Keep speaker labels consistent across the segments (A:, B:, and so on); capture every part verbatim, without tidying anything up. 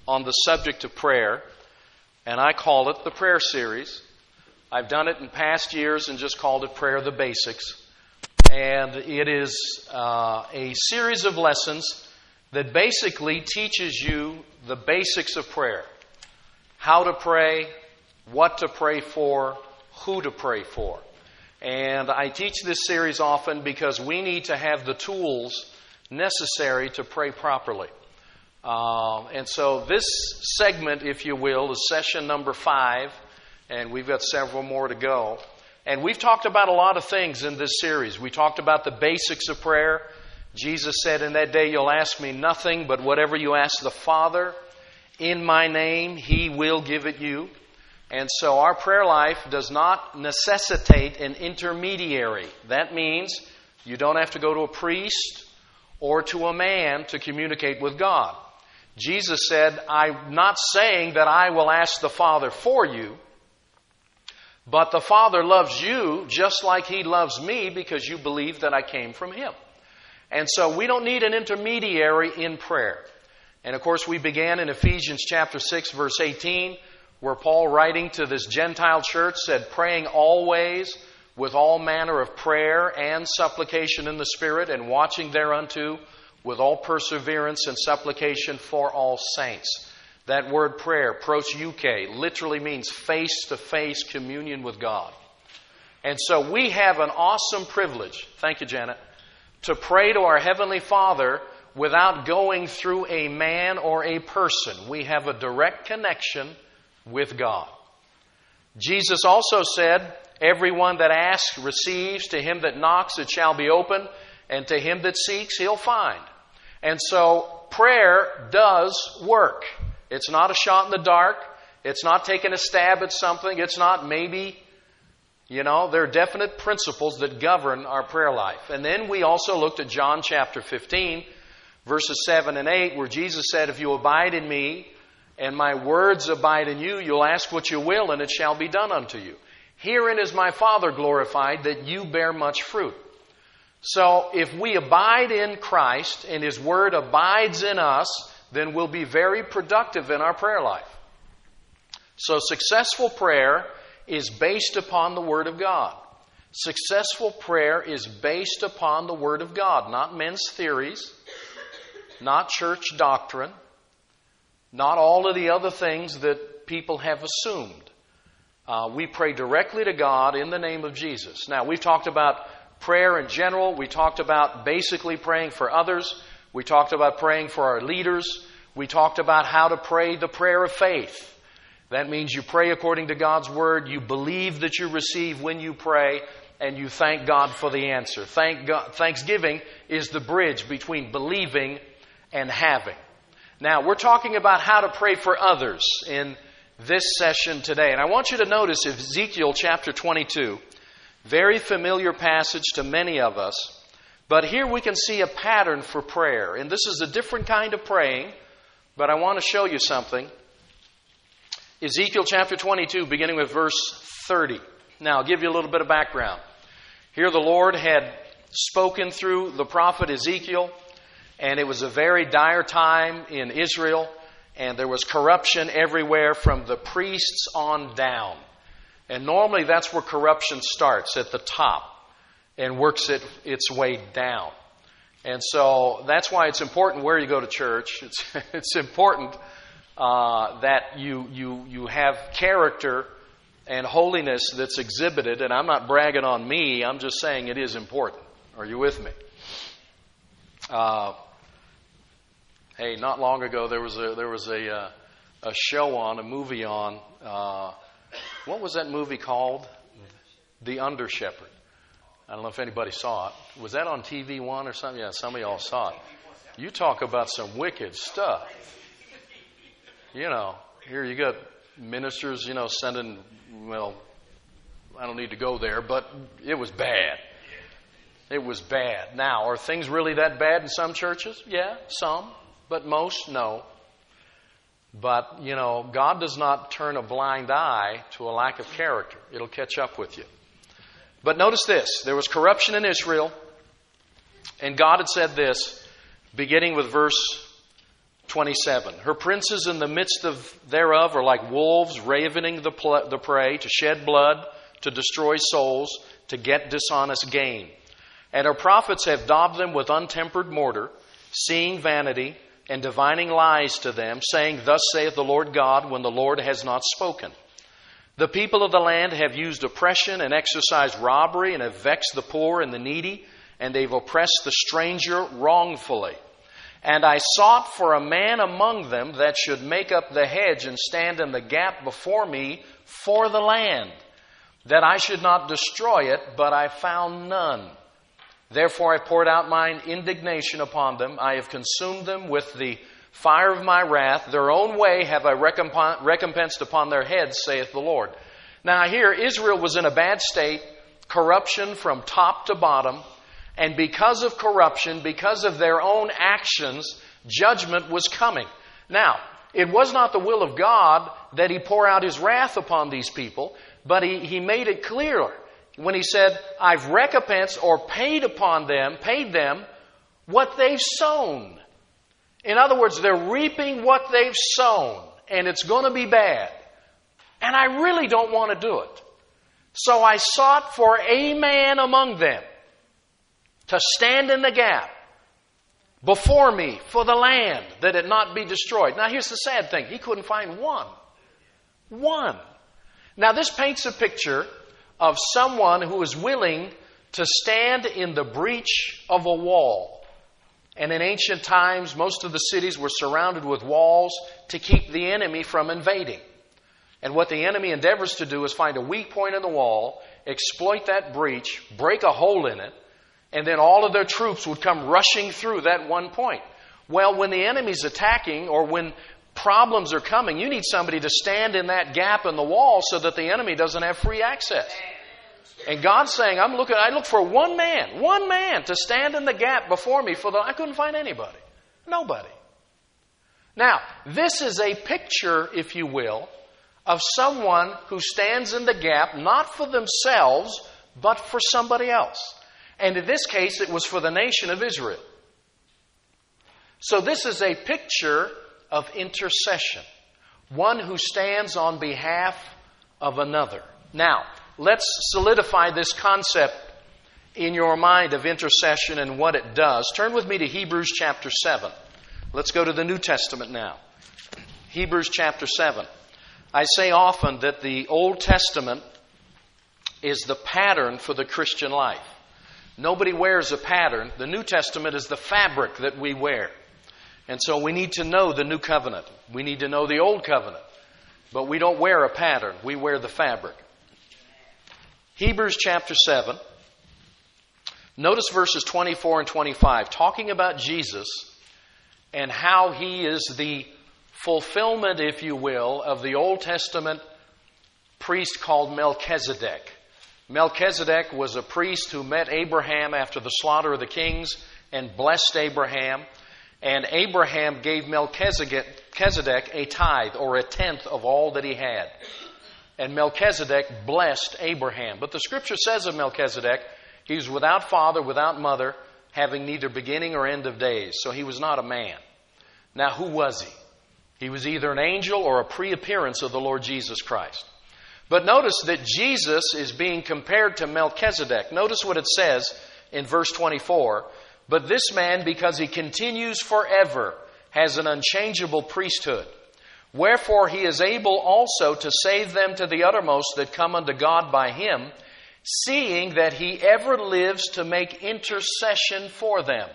A: on the subject of prayer, and I call it the Prayer Series. I've done it in past years and just called it Prayer the Basics. And it is uh, a series of lessons that basically teaches you the basics of prayer. How to pray, what to pray for, who to pray for. And I teach this series often because we need to have the tools necessary to pray properly. Uh, and so this segment, if you will, is session number five, and we've got several more to go. And we've talked about a lot of things in this series. We talked about the basics of prayer. Jesus said, "In that day you'll ask me nothing, but whatever you ask the Father in my name, He will give it you." And so our prayer life does not necessitate an intermediary. That means you don't have to go to a priest or to a man to communicate with God. Jesus said, "I'm not saying that I will ask the Father for you, but the Father loves you just like He loves me because you believe that I came from Him." And so we don't need an intermediary in prayer. And of course we began in Ephesians chapter six verse eighteen, where Paul, writing to this Gentile church, said, "Praying always with all manner of prayer and supplication in the Spirit, and watching thereunto with all perseverance and supplication for all saints." That word prayer, proseuche, literally means face-to-face communion with God. And so we have an awesome privilege, thank you, Janet, to pray to our Heavenly Father without going through a man or a person. We have a direct connection with God. Jesus also said, "Everyone that asks receives, to him that knocks it shall be open, and to him that seeks he'll find." And so prayer does work. It's not a shot in the dark. It's not taking a stab at something. It's not maybe, you know, there are definite principles that govern our prayer life. And then we also looked at John chapter fifteen, verses seven and eight, where Jesus said, "If you abide in me, and my words abide in you, you'll ask what you will, and it shall be done unto you. Herein is my Father glorified, that you bear much fruit." So if we abide in Christ, and His Word abides in us, then we'll be very productive in our prayer life. So successful prayer is based upon the Word of God. Successful prayer is based upon the Word of God, not men's theories, not church doctrine, not all of the other things that people have assumed. Uh, we pray directly to God in the name of Jesus. Now, we've talked about prayer in general. We talked about basically praying for others. We talked about praying for our leaders. We talked about how to pray the prayer of faith. That means you pray according to God's Word. You believe that you receive when you pray, and you thank God for the answer. Thank God. Thanksgiving is the bridge between believing and having. Now, we're talking about how to pray for others in this session today. And I want you to notice Ezekiel chapter twenty-two. Very familiar passage to many of us. But here we can see a pattern for prayer. And this is a different kind of praying, but I want to show you something. Ezekiel chapter twenty-two, beginning with verse thirty. Now, I'll give you a little bit of background. Here the Lord had spoken through the prophet Ezekiel, and it was a very dire time in Israel, and there was corruption everywhere from the priests on down. And normally that's where corruption starts, at the top, and works it, its way down. And so that's why it's important where you go to church. It's, it's important uh, that you, you, you have character and holiness that's exhibited. And I'm not bragging on me. I'm just saying it is important. Are you with me? Uh, hey, not long ago there was a there was a uh, a show on, a movie on. Uh, what was that movie called? The Under Shepherd. I don't know if anybody saw it. Was that on T V One or something? Yeah, some of y'all saw it. You talk about some wicked stuff. You know, here you got ministers, you know, sending, well, I don't need to go there, but it was bad. It was bad. Now, are things really that bad in some churches? Yeah, some, but most, no. But, you know, God does not turn a blind eye to a lack of character. It'll catch up with you. But notice this. There was corruption in Israel, and God had said this, beginning with verse twenty-seven. Her princes in the midst of thereof are like wolves ravening the, pl- the prey, to shed blood, to destroy souls, to get dishonest gain. And her prophets have daubed them with untempered mortar, seeing vanity, and divining lies to them, saying, Thus saith the Lord God, when the Lord has not spoken. The people of the land have used oppression and exercised robbery, and have vexed the poor and the needy, and they've oppressed the stranger wrongfully. And I sought for a man among them that should make up the hedge and stand in the gap before me for the land, that I should not destroy it, but I found none. Therefore I poured out mine indignation upon them. I have consumed them with the fire of my wrath. Their own way have I recompensed upon their heads, saith the Lord. Now here, Israel was in a bad state, corruption from top to bottom. And because of corruption, because of their own actions, judgment was coming. Now, it was not the will of God that He pour out His wrath upon these people, but He, he made it clear when He said, I've recompensed or paid upon them, paid them what they've sown. In other words, they're reaping what they've sown, and it's going to be bad. And I really don't want to do it. So I sought for a man among them to stand in the gap before me for the land, that it not be destroyed. Now here's the sad thing. He couldn't find one. One. Now this paints a picture of someone who is willing to stand in the breach of a wall. And in ancient times, most of the cities were surrounded with walls to keep the enemy from invading. And what the enemy endeavors to do is find a weak point in the wall, exploit that breach, break a hole in it, and then all of their troops would come rushing through that one point. Well, when the enemy's attacking or when problems are coming, you need somebody to stand in that gap in the wall so that the enemy doesn't have free access. And God's saying, I'm looking, I look for one man, one man to stand in the gap before me for the, I couldn't find anybody. Nobody. Now, this is a picture, if you will, of someone who stands in the gap, not for themselves, but for somebody else. And in this case, it was for the nation of Israel. So this is a picture of intercession. One who stands on behalf of another. Now, let's solidify this concept in your mind of intercession and what it does. Turn with me to Hebrews chapter seven. Let's go to the New Testament now. Hebrews chapter seven. I say often that the Old Testament is the pattern for the Christian life. Nobody wears a pattern. The New Testament is the fabric that we wear. And so we need to know the New Covenant. We need to know the Old Covenant. But we don't wear a pattern. We wear the fabric. Hebrews chapter seven. Notice verses twenty-four and twenty-five. Talking about Jesus and how He is the fulfillment, if you will, of the Old Testament priest called Melchizedek. Melchizedek was a priest who met Abraham after the slaughter of the kings and blessed Abraham. And Abraham gave Melchizedek a tithe or a tenth of all that he had. And Melchizedek blessed Abraham. But the Scripture says of Melchizedek, he was without father, without mother, having neither beginning or end of days. So he was not a man. Now who was he? He was either an angel or a pre-appearance of the Lord Jesus Christ. But notice that Jesus is being compared to Melchizedek. Notice what it says in verse twenty-four. But this man, because he continues forever, has an unchangeable priesthood. Wherefore he is able also to save them to the uttermost that come unto God by him, seeing that he ever lives to make intercession for them.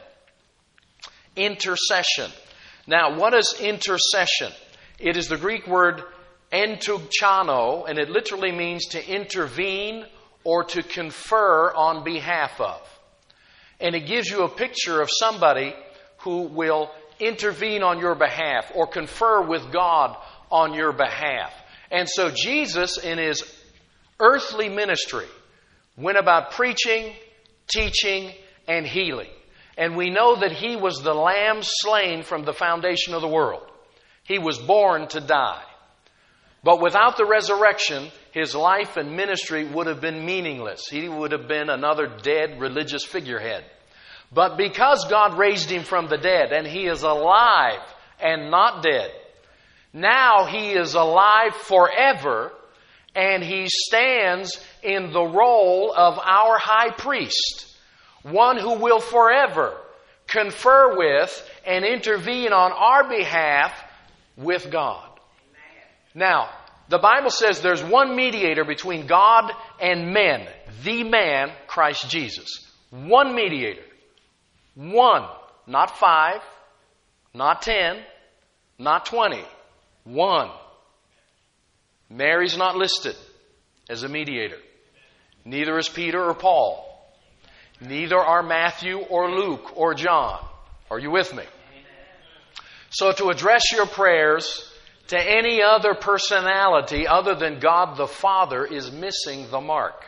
A: Intercession. Now, what is intercession? It is the Greek word entugchano, and it literally means to intervene or to confer on behalf of. And it gives you a picture of somebody who will intervene on your behalf or confer with God on your behalf. And so Jesus, in His earthly ministry, went about preaching, teaching, and healing. And we know that He was the Lamb slain from the foundation of the world. He was born to die. But without the resurrection, His life and ministry would have been meaningless. He would have been another dead religious figurehead. But because God raised Him from the dead and He is alive and not dead. Now He is alive forever, and He stands in the role of our high priest, one who will forever confer with and intervene on our behalf with God. Now, the Bible says there's one mediator between God and men, the man, Christ Jesus. One mediator. One. Not five, not ten, not twenty. One. Mary's not listed as a mediator. Neither is Peter or Paul. Neither are Matthew or Luke or John. Are you with me? So to address your prayers to any other personality other than God the Father is missing the mark.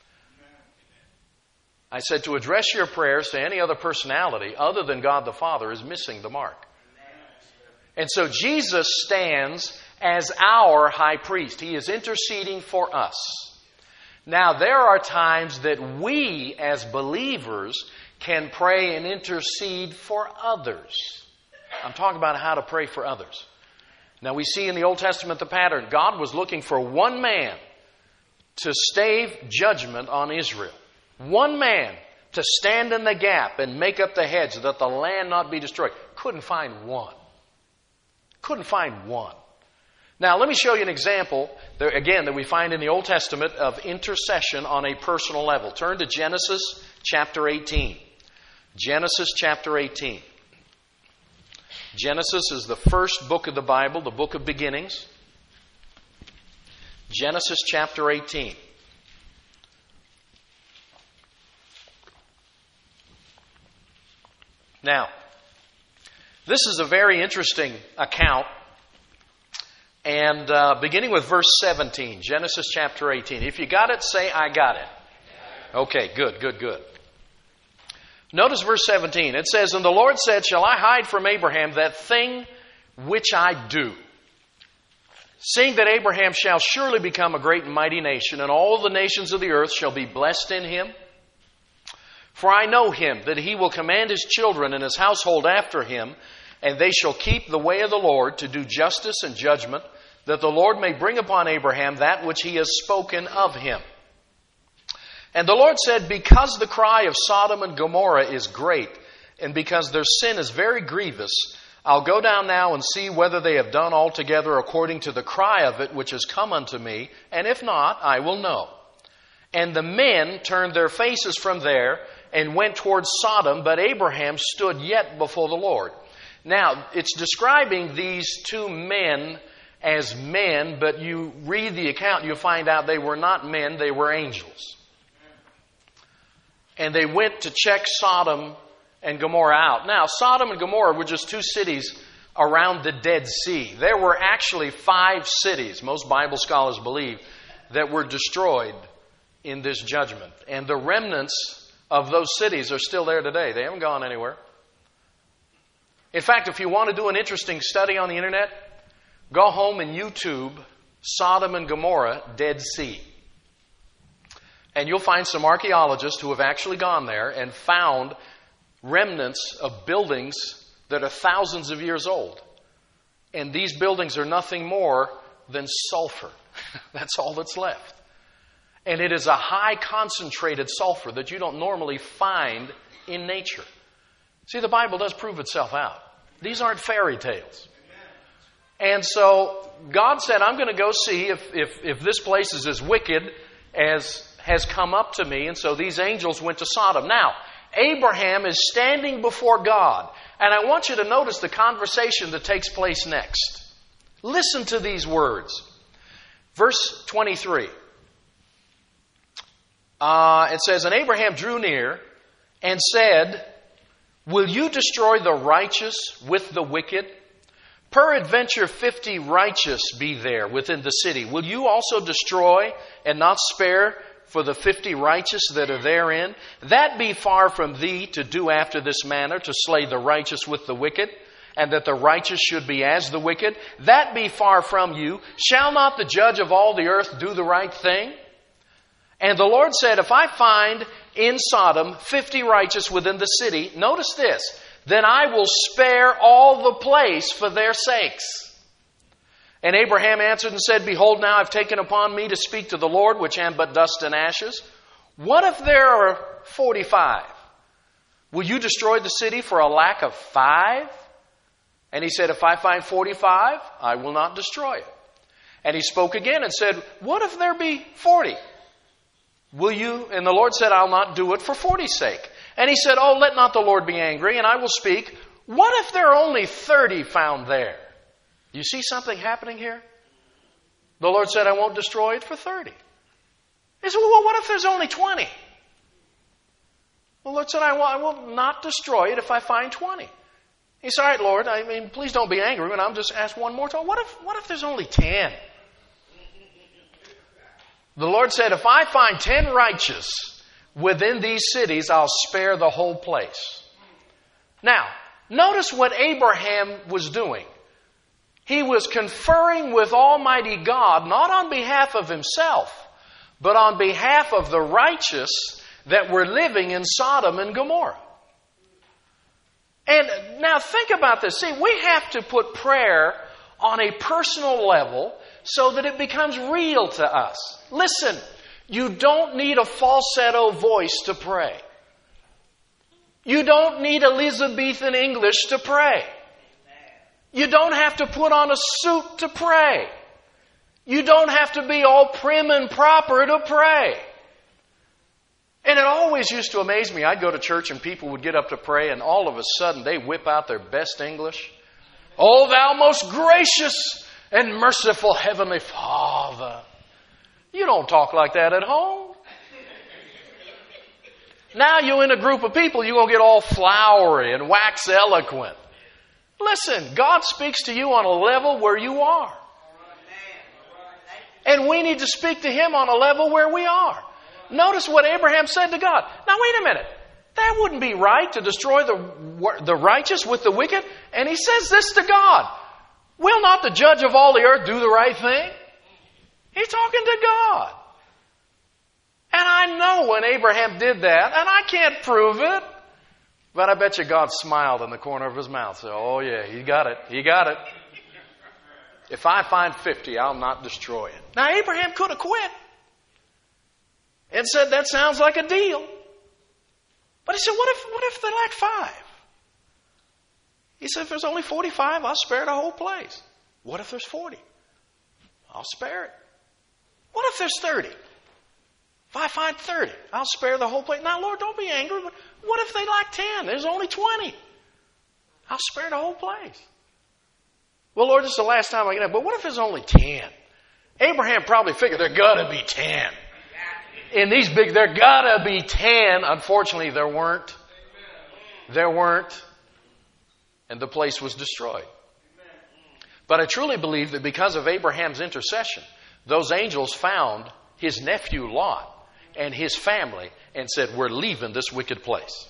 A: I said to address your prayers to any other personality other than God the Father is missing the mark. And so Jesus stands as our high priest. He is interceding for us. Now, there are times that we as believers can pray and intercede for others. I'm talking about how to pray for others. Now, we see in the Old Testament the pattern. God was looking for one man to stave judgment on Israel. One man to stand in the gap and make up the hedge that the land not be destroyed. Couldn't find one. Couldn't find one. Now, let me show you an example, there, again, that we find in the Old Testament of intercession on a personal level. Turn to Genesis chapter eighteen. Genesis chapter eighteen. Genesis is the first book of the Bible, the book of beginnings. Genesis chapter eighteen. Now, this is a very interesting account. And uh, beginning with verse seventeen, Genesis chapter eighteen. If you got it, say, I got it. Okay, good, good, good. Notice verse seventeen. It says, And the Lord said, Shall I hide from Abraham that thing which I do? Seeing that Abraham shall surely become a great and mighty nation, and all the nations of the earth shall be blessed in him. For I know him, that he will command his children and his household after him, and they shall keep the way of the Lord to do justice and judgment, that the Lord may bring upon Abraham that which he has spoken of him. And the Lord said, Because the cry of Sodom and Gomorrah is great, and because their sin is very grievous, I'll go down now and see whether they have done altogether according to the cry of it which has come unto me, and if not, I will know. And the men turned their faces from there and went towards Sodom, but Abraham stood yet before the Lord. Now, it's describing these two men as men, but you read the account, you'll find out they were not men, they were angels. And they went to check Sodom and Gomorrah out. Now, Sodom and Gomorrah were just two cities around the Dead Sea. There were actually five cities, most Bible scholars believe, that were destroyed in this judgment. And the remnants of those cities are still there today. They haven't gone anywhere. In fact, if you want to do an interesting study on the internet, go home and YouTube Sodom and Gomorrah, Dead Sea. And you'll find some archaeologists who have actually gone there and found remnants of buildings that are thousands of years old. And these buildings are nothing more than sulfur. That's all that's left. And it is a high concentrated sulfur that you don't normally find in nature. See, the Bible does prove itself out. These aren't fairy tales. And so God said, I'm going to go see if, if, if this place is as wicked as has come up to me. And so these angels went to Sodom. Now, Abraham is standing before God. And I want you to notice the conversation that takes place next. Listen to these words. Verse twenty-three. Uh, it says, And Abraham drew near and said, Will you destroy the righteous with the wicked? Peradventure fifty righteous be there within the city. Will you also destroy and not spare for the fifty righteous that are therein? That be far from thee to do after this manner, to slay the righteous with the wicked, and that the righteous should be as the wicked. That be far from you. Shall not the judge of all the earth do the right thing? And the Lord said, If I find in Sodom fifty righteous within the city, notice this, then I will spare all the place for their sakes. And Abraham answered and said, Behold, now I've taken upon me to speak to the Lord, which am but dust and ashes. What if there are forty-five? Will you destroy the city for a lack of five? And he said, If I find forty-five, I will not destroy it. And he spoke again and said, What if there be forty? Will you? And the Lord said, I'll not do it for forty's sake. And he said, Oh, let not the Lord be angry, and I will speak. What if there are only thirty found there? You see something happening here? The Lord said, I won't destroy it for thirty. He said, Well, what if there's only twenty? The Lord said, I will, I will not destroy it if I find twenty. He said, All right, Lord, I mean, please don't be angry, but I'll just ask one more time. What if, what if there's only ten? The Lord said, If I find ten righteous within these cities, I'll spare the whole place. Now, notice what Abraham was doing. He was conferring with Almighty God, not on behalf of himself, but on behalf of the righteous that were living in Sodom and Gomorrah. And now think about this. See, we have to put prayer on a personal level so that it becomes real to us. Listen, you don't need a falsetto voice to pray. You don't need Elizabethan English to pray. You don't have to put on a suit to pray. You don't have to be all prim and proper to pray. And it always used to amaze me. I'd go to church and people would get up to pray and all of a sudden they whip out their best English. Oh, thou most gracious and merciful Heavenly Father. You don't talk like that at home. Now you're in a group of people, you're going to get all flowery and wax eloquent. Listen, God speaks to you on a level where you are. And we need to speak to Him on a level where we are. Notice what Abraham said to God. Now wait a minute. That wouldn't be right to destroy the, the righteous with the wicked. And he says this to God. Will not the judge of all the earth do the right thing? He's talking to God. And I know when Abraham did that, and I can't prove it, but I bet you God smiled in the corner of his mouth. So, oh yeah, he got it. He got it. If I find fifty, I'll not destroy it. Now Abraham could have quit and said, that sounds like a deal. But he said, what if, what if they lack five? He said, if there's only forty-five, I'll spare the whole place. What if there's forty? I'll spare it. What if there's thirty? If I find thirty, I'll spare the whole place. Now, Lord, don't be angry, but what if they lack ten? There's only twenty. I'll spare the whole place. Well, Lord, this is the last time I get it. But what if there's only ten? Abraham probably figured there gotta be ten. In these big, there gotta be ten. Unfortunately, there weren't. There weren't. And the place was destroyed. But I truly believe that because of Abraham's intercession, those angels found his nephew Lot and his family and said, we're leaving this wicked place.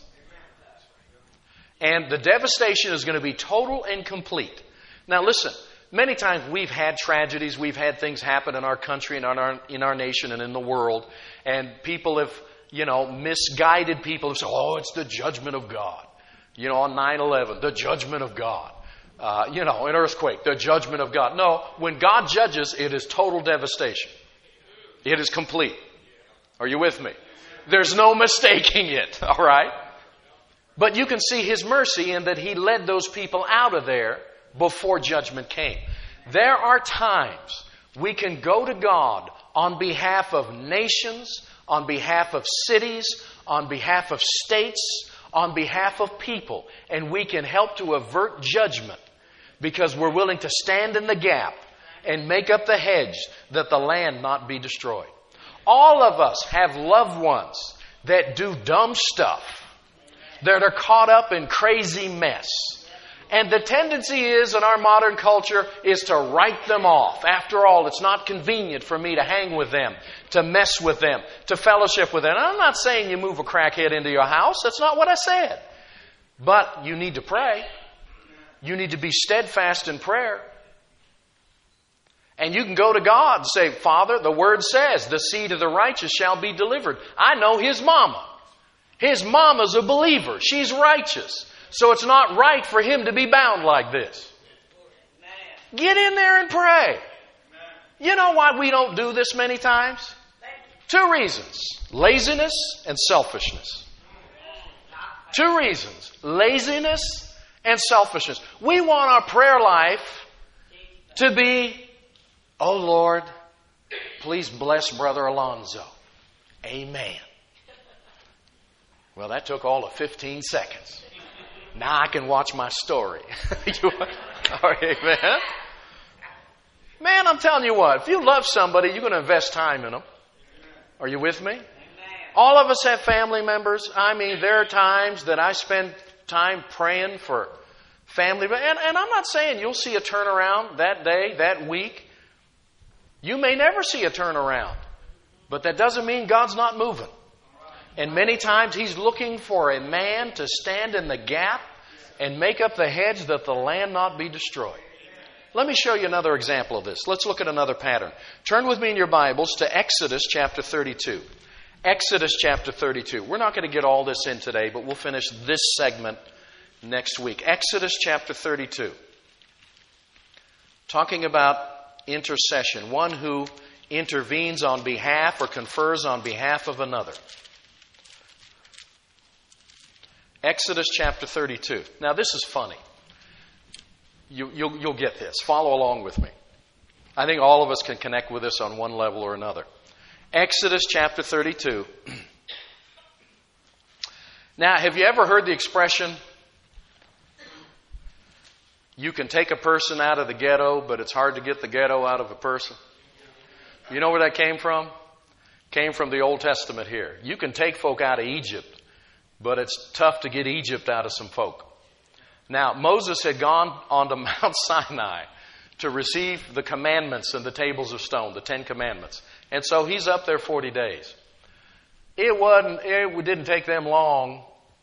A: And the devastation is going to be total and complete. Now listen, many times we've had tragedies, we've had things happen in our country and in our, in our nation and in the world, and people have, you know, misguided people have said, oh, it's the judgment of God. You know, on nine eleven, the judgment of God. Uh, you know, an earthquake, the judgment of God. No, when God judges, it is total devastation. It is complete. Are you with me? There's no mistaking it, all right? But you can see His mercy in that He led those people out of there before judgment came. There are times we can go to God on behalf of nations, on behalf of cities, on behalf of states, on behalf of people, and we can help to avert judgment because we're willing to stand in the gap and make up the hedge that the land not be destroyed. All of us have loved ones that do dumb stuff, that are caught up in crazy mess. And the tendency is in our modern culture is to write them off. After all, it's not convenient for me to hang with them, to mess with them, to fellowship with them. And I'm not saying you move a crackhead into your house. That's not what I said. But you need to pray. You need to be steadfast in prayer. And you can go to God and say, Father, the Word says, the seed of the righteous shall be delivered. I know his mama. His mama's a believer. She's righteous. So it's not right for him to be bound like this. Get in there and pray. You know why we don't do this many times? Two reasons. Laziness and selfishness. Two reasons. Laziness and selfishness. We want our prayer life to be, oh Lord, please bless Brother Alonzo. Amen. Well, that took all of fifteen seconds. Now I can watch my story. You, all right, amen. Man, I'm telling you what, if you love somebody, you're going to invest time in them. Are you with me? Amen. All of us have family members. I mean, there are times that I spend time praying for family. And, and I'm not saying you'll see a turnaround that day, that week. You may never see a turnaround. But that doesn't mean God's not moving. And many times He's looking for a man to stand in the gap and make up the hedge that the land not be destroyed. Let me show you another example of this. Let's look at another pattern. Turn with me in your Bibles to Exodus chapter thirty-two. Exodus chapter thirty-two. We're not going to get all this in today, but we'll finish this segment next week. Exodus chapter thirty-two. Talking about intercession. One who intervenes on behalf or confers on behalf of another. Exodus chapter thirty-two. Now this is funny. You, you'll, you'll get this. Follow along with me. I think all of us can connect with this on one level or another. Exodus chapter thirty-two. Now, have you ever heard the expression, you can take a person out of the ghetto, but it's hard to get the ghetto out of a person? You know where that came from? Came from the Old Testament here. You can take folk out of Egypt, but it's tough to get Egypt out of some folk. Now, Moses had gone onto Mount Sinai to receive the commandments and the tables of stone, the Ten Commandments. And so he's up there forty days. It wasn't, it didn't take them long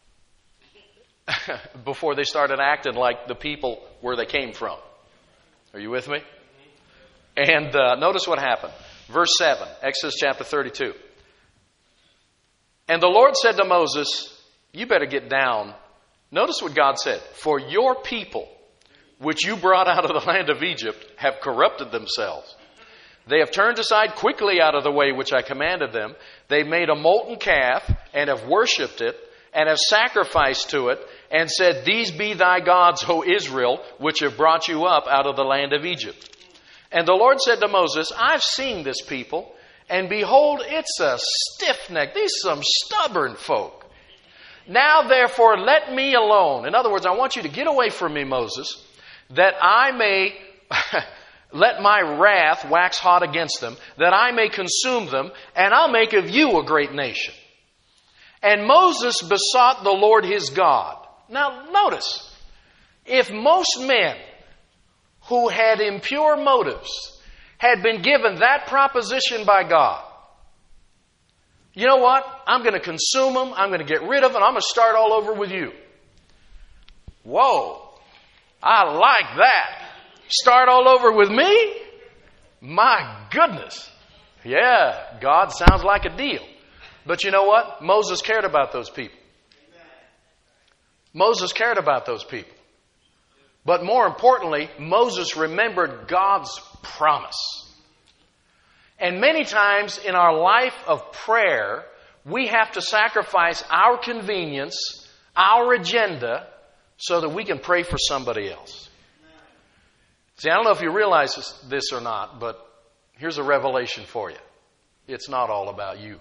A: before they started acting like the people where they came from. Are you with me? And uh, notice what happened. Verse seven, Exodus chapter thirty-two. And the Lord said to Moses, you better get down. Notice what God said. For your people, which you brought out of the land of Egypt, have corrupted themselves. They have turned aside quickly out of the way which I commanded them. They made a molten calf and have worshipped it and have sacrificed to it and said, these be thy gods, O Israel, which have brought you up out of the land of Egypt. And the Lord said to Moses, I've seen this people, and behold, it's a stiff neck. These are some stubborn folk. Now, therefore, let me alone. In other words, I want you to get away from me, Moses, that I may let my wrath wax hot against them, that I may consume them, and I'll make of you a great nation. And Moses besought the Lord his God. Now, notice, if most men who had impure motives had been given that proposition by God, you know what? I'm going to consume them. I'm going to get rid of them. I'm going to start all over with you. Whoa. I like that. Start all over with me? My goodness. Yeah, God sounds like a deal. But you know what? Moses cared about those people. Moses cared about those people. But more importantly, Moses remembered God's promise. And many times in our life of prayer, we have to sacrifice our convenience, our agenda, so that we can pray for somebody else. See, I don't know if you realize this, this or not, but here's a revelation for you. It's not all about you.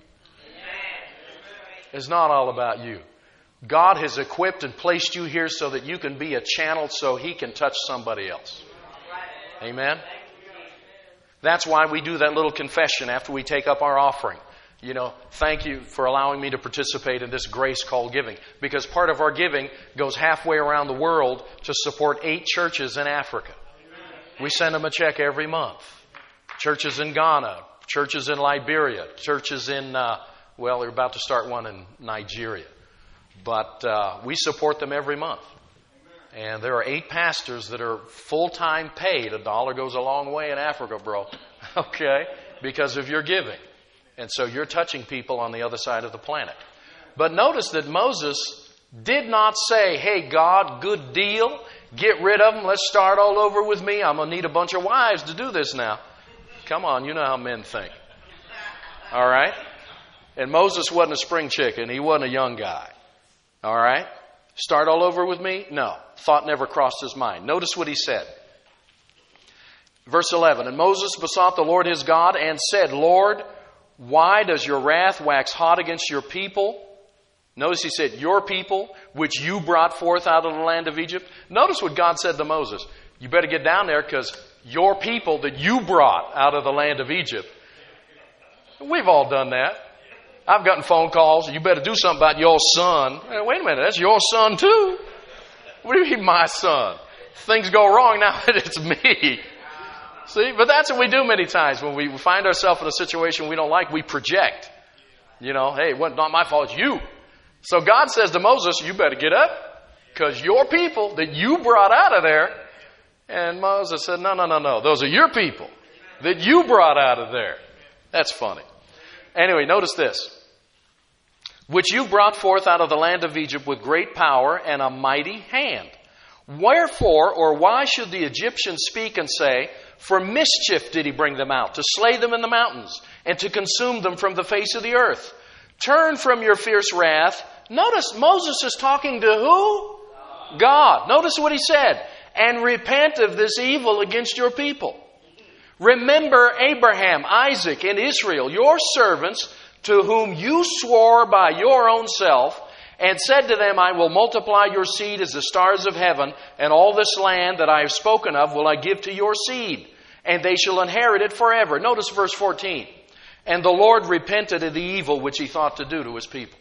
A: It's not all about you. God has equipped and placed you here so that you can be a channel so He can touch somebody else. Amen? That's why we do that little confession after we take up our offering. You know, thank you for allowing me to participate in this grace called giving. Because part of our giving goes halfway around the world to support eight churches in Africa. We send them a check every month. Churches in Ghana, churches in Liberia, churches in, uh, well, they're about to start one in Nigeria. But uh, we support them every month. And there are eight pastors that are full-time paid. A dollar goes a long way in Africa, bro. Okay? Because of your giving. And so you're touching people on the other side of the planet. But notice that Moses did not say, hey, God, good deal. Get rid of them. Let's start all over with me. I'm going to need a bunch of wives to do this now. Come on, you know how men think. All right? And Moses wasn't a spring chicken. He wasn't a young guy. All right? Start all over with me? No. Thought never crossed his mind. Notice what he said. Verse eleven, and Moses besought the Lord his God and said, Lord, why does your wrath wax hot against your people? Notice he said, your people, which you brought forth out of the land of Egypt. Notice what God said to Moses. You better get down there because your people that you brought out of the land of Egypt. We've all done that. I've gotten phone calls. You better do something about your son. Wait a minute, that's your son too. What do you mean my son? Things go wrong now. It's me. See, but that's what we do many times. When we find ourselves in a situation we don't like, we project. You know, hey, it wasn't not my fault, it's you. So God says to Moses, you better get up because your people that you brought out of there. And Moses said, no, no, no, no. Those are your people that you brought out of there. That's funny. Anyway, notice this. Which you brought forth out of the land of Egypt with great power and a mighty hand. Wherefore, or why should the Egyptians speak and say, for mischief did he bring them out, to slay them in the mountains, and to consume them from the face of the earth? Turn from your fierce wrath. Notice Moses is talking to who? God. Notice what he said. And repent of this evil against your people. Remember Abraham, Isaac, and Israel, your servants, to whom you swore by your own self, and said to them, I will multiply your seed as the stars of heaven, and all this land that I have spoken of will I give to your seed, and they shall inherit it forever. Notice verse fourteen. And the Lord repented of the evil which he thought to do to his people.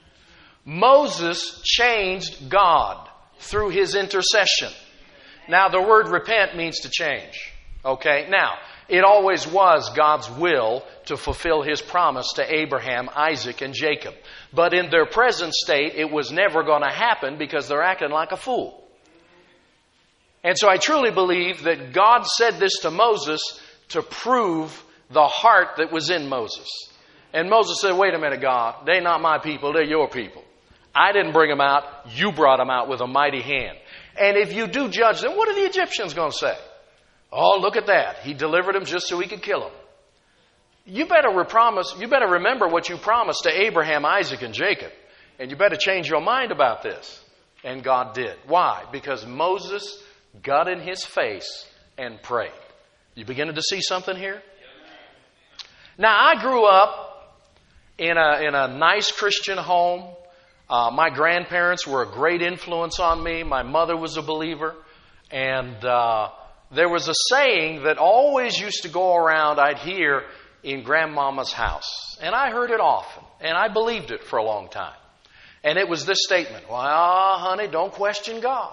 A: Moses changed God through his intercession. Now, the word repent means to change. Okay? Now, it always was God's will to fulfill his promise to Abraham, Isaac, and Jacob. But in their present state, it was never going to happen because they're acting like a fool. And so I truly believe that God said this to Moses to prove the heart that was in Moses. And Moses said, wait a minute, God, they're not my people, they're your people. I didn't bring them out, you brought them out with a mighty hand. And if you do judge them, what are the Egyptians going to say? Oh, look at that. He delivered them just so he could kill them. You better promise, you better remember what you promised to Abraham, Isaac, and Jacob. And you better change your mind about this. And God did. Why? Because Moses got in his face and prayed. You beginning to see something here? Now, I grew up in a, in a nice Christian home. Uh, my grandparents were a great influence on me. My mother was a believer. And uh, there was a saying that always used to go around, I'd hear in Grandmama's house. And I heard it often. And I believed it for a long time. And it was this statement, well, honey, don't question God.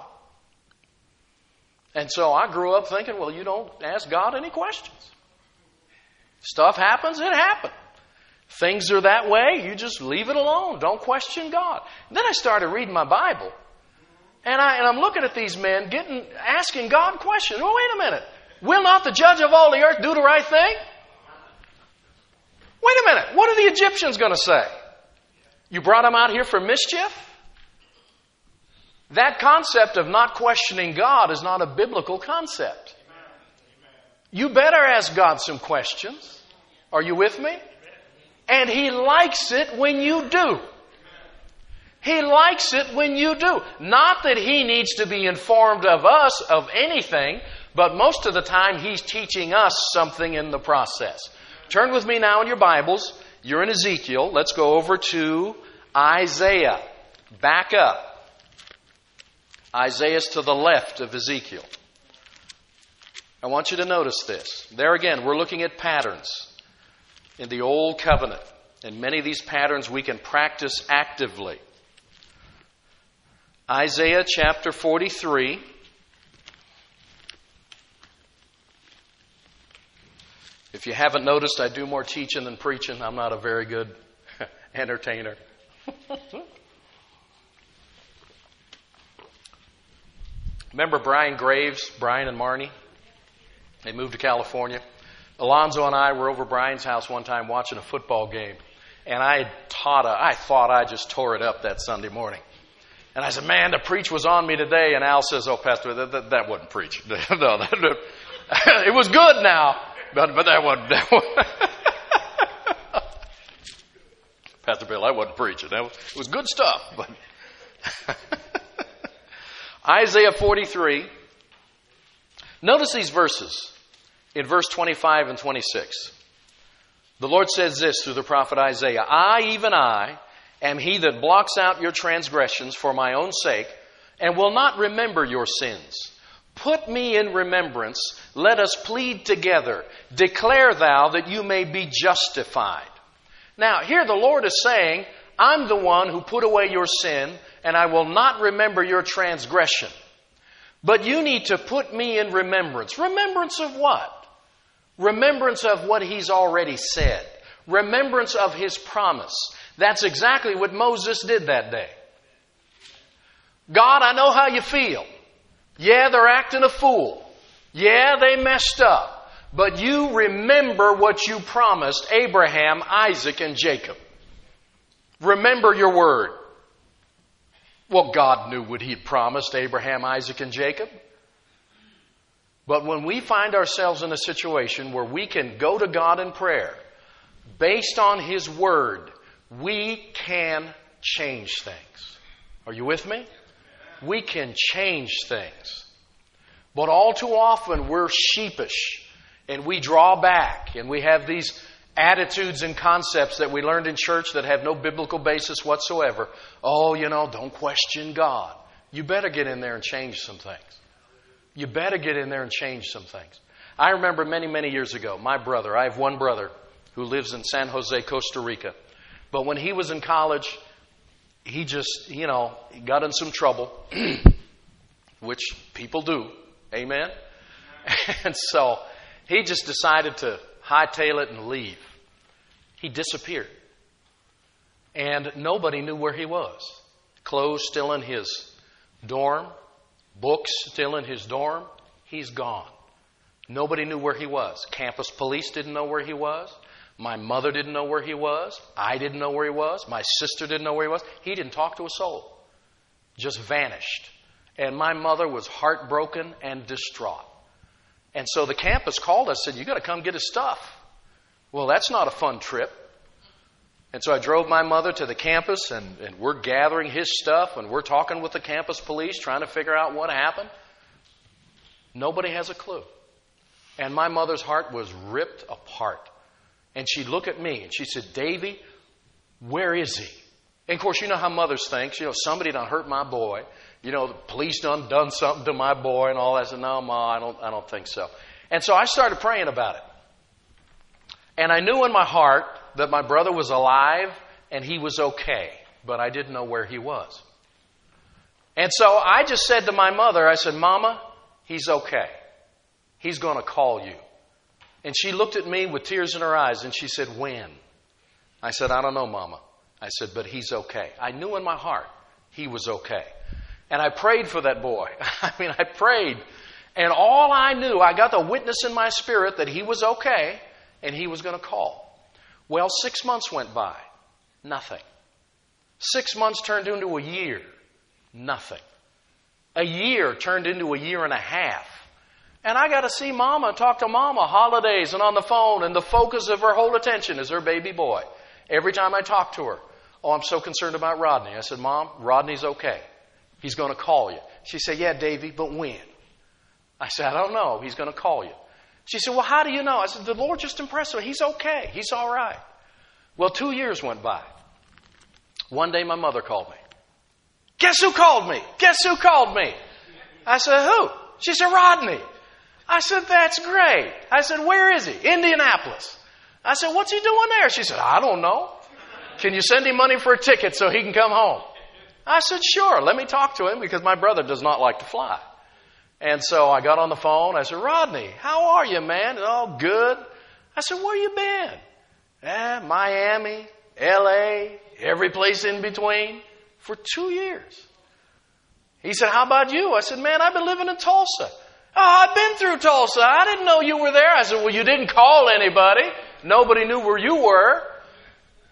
A: And so I grew up thinking, well, you don't ask God any questions. Stuff happens, it happened. Things are that way, you just leave it alone. Don't question God. And then I started reading my Bible. And, I, and I'm looking at these men getting asking God questions. Well, wait a minute. Will not the judge of all the earth do the right thing? Wait a minute. What are the Egyptians going to say? You brought them out here for mischief? That concept of not questioning God is not a biblical concept. You better ask God some questions. Are you with me? And He likes it when you do. He likes it when you do. Not that He needs to be informed of us of anything, but most of the time He's teaching us something in the process. Turn with me now in your Bibles. You're in Ezekiel. Let's go over to Isaiah. Back up. Isaiah's to the left of Ezekiel. I want you to notice this. There again, we're looking at patterns in the Old Covenant. And many of these patterns we can practice actively. Isaiah chapter forty-three. If you haven't noticed, I do more teaching than preaching. I'm not a very good entertainer. Remember Brian Graves, Brian and Marnie? They moved to California. Alonzo and I were over Brian's house one time watching a football game. And I taught a, I thought I just tore it up that Sunday morning. And I said, man, the preach was on me today. And Al says, oh, Pastor, that, that, that wasn't preach. no, that, it was good now, but, but that wasn't. That wasn't. Pastor Bill, I wasn't preaching. That was, it was good stuff. But Isaiah forty-three. Notice these verses in verse twenty-five and twenty-six. The Lord says this through the prophet Isaiah, I, even I, am he that blots out your transgressions for my own sake, and will not remember your sins. Put me in remembrance, let us plead together. Declare thou that you may be justified. Now, here the Lord is saying, I'm the one who put away your sin, and I will not remember your transgression. But you need to put me in remembrance. Remembrance of what? Remembrance of what He's already said. Remembrance of His promise. That's exactly what Moses did that day. God, I know how you feel. Yeah, they're acting a fool. Yeah, they messed up. But you remember what you promised Abraham, Isaac, and Jacob. Remember your word. Well, God knew what He had promised Abraham, Isaac, and Jacob. But when we find ourselves in a situation where we can go to God in prayer, based on His word, we can change things. Are you with me? We can change things. But all too often we're sheepish and we draw back and we have these attitudes and concepts that we learned in church that have no biblical basis whatsoever. Oh, you know, don't question God. You better get in there and change some things. You better get in there and change some things. I remember many, many years ago, my brother, I have one brother who lives in San Jose, Costa Rica. But when he was in college, he just, you know, he got in some trouble, which people do. Amen? And so he just decided to hightail it and leave. He disappeared. And nobody knew where he was. Clothes still in his dorm. Books still in his dorm. He's gone. Nobody knew where he was. Campus police didn't know where he was. My mother didn't know where he was. I didn't know where he was. My sister didn't know where he was. He didn't talk to a soul. Just vanished. And my mother was heartbroken and distraught. And so the campus called us and said, you got to come get his stuff. Well, that's not a fun trip. And so I drove my mother to the campus and, and we're gathering his stuff and we're talking with the campus police trying to figure out what happened. Nobody has a clue. And my mother's heart was ripped apart. And she'd look at me and she said, Davy, where is he? And of course, you know how mothers think. You know, somebody done hurt my boy. You know, the police done done something to my boy and all that. I said, no, Ma, I don't, I don't think so. And so I started praying about it. And I knew in my heart that my brother was alive and he was okay. But I didn't know where he was. And so I just said to my mother, I said, Mama, he's okay. He's going to call you. And she looked at me with tears in her eyes and she said, when? I said, I don't know, Mama. I said, but he's okay. I knew in my heart he was okay. And I prayed for that boy. I mean, I prayed. And all I knew, I got the witness in my spirit that he was okay and he was going to call. Well, six months went by. Nothing. Six months turned into a year. Nothing. A year turned into a year and a half. And I got to see Mama, talk to Mama, holidays and on the phone, and the focus of her whole attention is her baby boy. Every time I talk to her, oh, I'm so concerned about Rodney. I said, Mom, Rodney's okay. He's going to call you. She said, yeah, Davy, but when? I said, I don't know. He's going to call you. She said, well, how do you know? I said, the Lord just impressed me. He's okay. He's all right. Well, two years went by. One day my mother called me. Guess who called me? Guess who called me? I said, who? She said, Rodney. I said, that's great. I said, where is he? Indianapolis. I said, what's he doing there? She said, I don't know. Can you send him money for a ticket so he can come home? I said, sure. Let me talk to him because my brother does not like to fly. And so I got on the phone. I said, Rodney, how are you, man? Oh, good. I said, where you been? Eh, Miami, L A, every place in between for two years. He said, how about you? I said, man, I've been living in Tulsa. Oh, I've been through Tulsa. I didn't know you were there. I said, well, you didn't call anybody. Nobody knew where you were.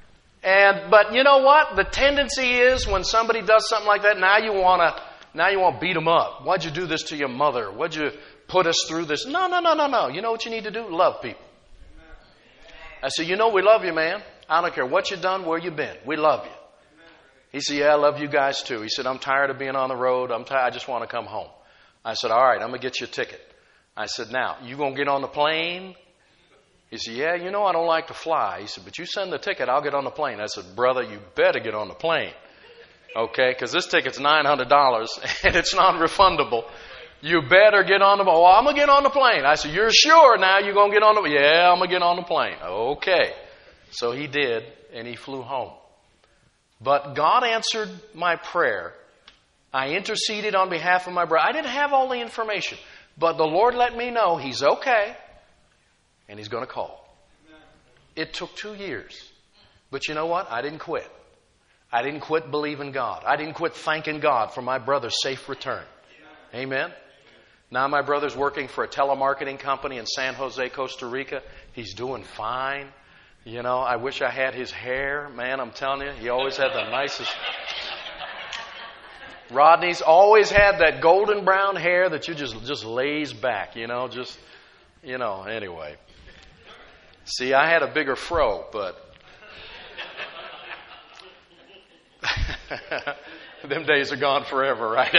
A: And but you know what? The tendency is when somebody does something like that, now you want to now you want to beat them up. Why'd you do this to your mother? Why'd you put us through this? No, no, no, no, no. You know what you need to do? Love people. I said, you know, we love you, man. I don't care what you've done, where you've been. We love you. He said, yeah, I love you guys too. He said, I'm tired of being on the road. I'm tired. I just want to come home. I said, all right, I'm going to get you a ticket. I said, now, you going to get on the plane? He said, yeah, you know I don't like to fly. He said, but you send the ticket, I'll get on the plane. I said, brother, you better get on the plane. Okay, because this ticket's nine hundred dollars and it's non-refundable. You better get on the plane. Well, I'm going to get on the plane. I said, you're sure now you're going to get on the Yeah, I'm going to get on the plane. Okay. So he did, and he flew home. But God answered my prayer. I interceded on behalf of my brother. I didn't have all the information, but the Lord let me know he's okay, and he's going to call. It took two years. But you know what? I didn't quit. I didn't quit believing God. I didn't quit thanking God for my brother's safe return. Amen? Now my brother's working for a telemarketing company in San Jose, Costa Rica. He's doing fine. You know, I wish I had his hair. Man, I'm telling you, he always had the nicest. Rodney's always had that golden brown hair that you just, just lays back, you know, just, you know, anyway. See, I had a bigger fro, but them days are gone forever, right,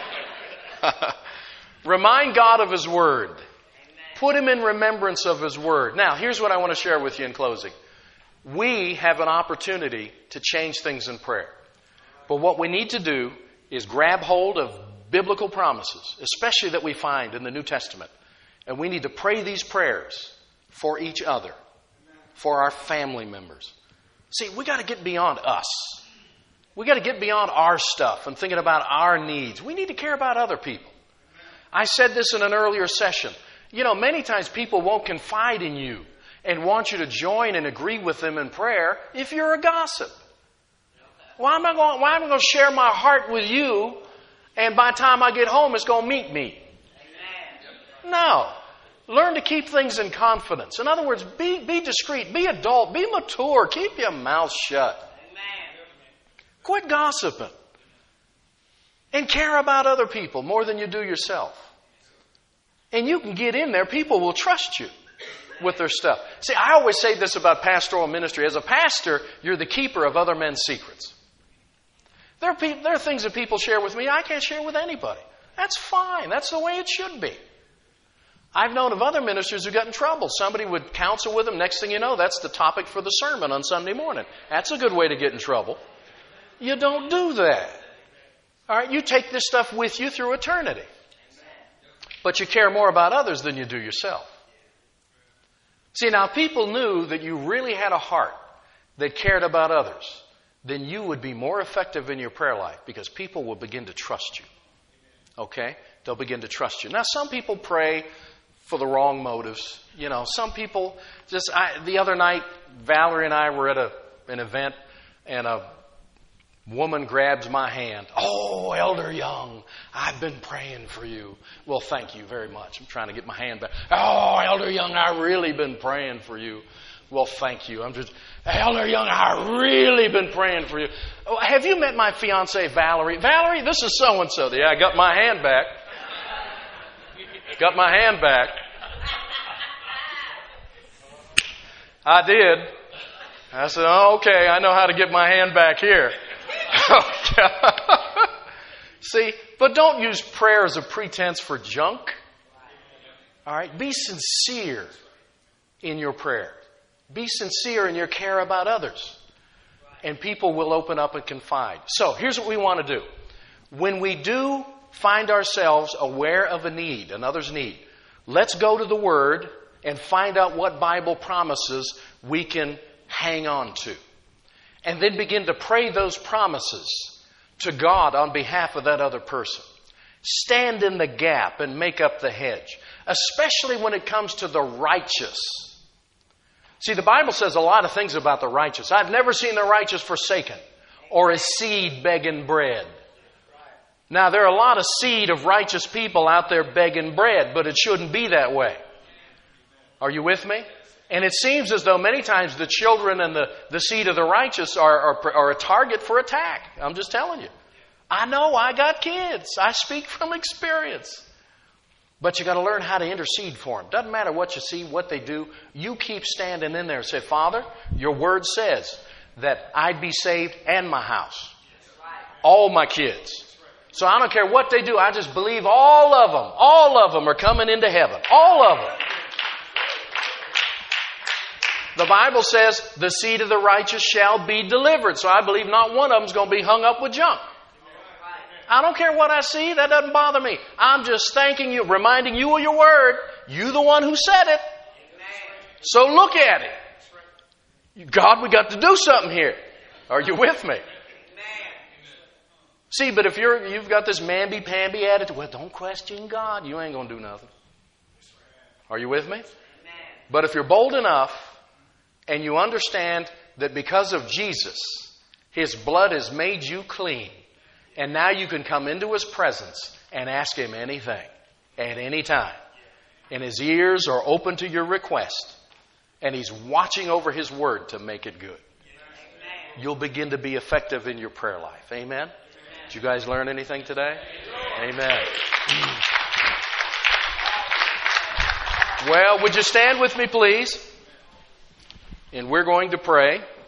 A: Al? Remind God of His Word. Put Him in remembrance of His Word. Now, here's what I want to share with you in closing. We have an opportunity to change things in prayer. But what we need to do is grab hold of biblical promises, especially that we find in the New Testament. And we need to pray these prayers for each other, for our family members. See, we got to get beyond us. We got to get beyond our stuff and thinking about our needs. We need to care about other people. I said this in an earlier session. You know, many times people won't confide in you and want you to join and agree with them in prayer if you're a gossip. Why am I going, why am I going to share my heart with you and by the time I get home it's going to meet me? No. Learn to keep things in confidence. In other words, be, be discreet, be adult, be mature, keep your mouth shut. Quit gossiping. And care about other people more than you do yourself. And you can get in there. People will trust you with their stuff. See, I always say this about pastoral ministry. As a pastor, you're the keeper of other men's secrets. There are, pe- there are things that people share with me I can't share with anybody. That's fine. That's the way it should be. I've known of other ministers who got in trouble. Somebody would counsel with them. Next thing you know, that's the topic for the sermon on Sunday morning. That's a good way to get in trouble. You don't do that. All right, you take this stuff with you through eternity. But you care more about others than you do yourself. See, now, if people knew that you really had a heart that cared about others, then you would be more effective in your prayer life because people will begin to trust you. Okay? They'll begin to trust you. Now, some people pray for the wrong motives. You know, some people just, I, the other night, Valerie and I were at a, an event and a woman grabs my hand. Oh, Elder Young, I've been praying for you. Well, thank you very much. I'm trying to get my hand back. Oh, Elder Young, I've really been praying for you. Well, thank you. I'm just, Elder Young, I've really been praying for you. Oh, have you met my fiancée, Valerie? Valerie, this is so-and-so. Yeah, I got my hand back. Got my hand back. I did. I said, oh, okay, I know how to get my hand back here. See, but don't use prayer as a pretense for junk. All right, be sincere in your prayer. Be sincere in your care about others. And people will open up and confide. So, here's what we want to do. When we do find ourselves aware of a need, another's need, let's go to the Word and find out what Bible promises we can hang on to. And then begin to pray those promises to God on behalf of that other person. Stand in the gap and make up the hedge, especially when it comes to the righteous. See, the Bible says a lot of things about the righteous. I've never seen the righteous forsaken or a seed begging bread. Now, there are a lot of seed of righteous people out there begging bread, but it shouldn't be that way. Are you with me? And it seems as though many times the children and the, the seed of the righteous are, are, are a target for attack. I'm just telling you. I know I got kids. I speak from experience. But you got to learn how to intercede for them. Doesn't matter what you see, what they do. You keep standing in there and say, Father, your word says that I'd be saved and my house. All my kids. So I don't care what they do. I just believe all of them, all of them are coming into heaven. All of them. The Bible says the seed of the righteous shall be delivered. So I believe not one of them is going to be hung up with junk. I don't care what I see. That doesn't bother me. I'm just thanking you, reminding you of your word. You the one who said it. So look at it. God, we got to do something here. Are you with me? See, but if you're, you've got this mamby-pamby attitude, well, don't question God. You ain't going to do nothing. Are you with me? But if you're bold enough and you understand that because of Jesus, His blood has made you clean, and now you can come into His presence and ask Him anything at any time. And His ears are open to your request. And He's watching over His word to make it good. You'll begin to be effective in your prayer life. Amen? Did you guys learn anything today? Amen. Well, would you stand with me, please? And we're going to pray.